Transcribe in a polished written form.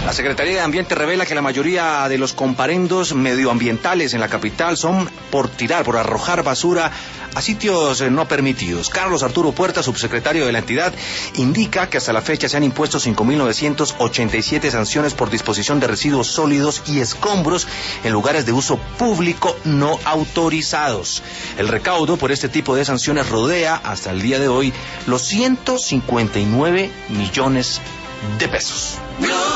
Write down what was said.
La Secretaría de Ambiente revela que la mayoría de los comparendos medioambientales en la capital son por arrojar basura a sitios no permitidos. Carlos Arturo Puerta, subsecretario de la entidad, indica que hasta la fecha se han impuesto 5.987 sanciones por disposición de residuos sólidos y escombros en lugares de uso público no autorizados. El recaudo por este tipo de sanciones rodea, hasta el día de hoy, los 159 millones de pesos.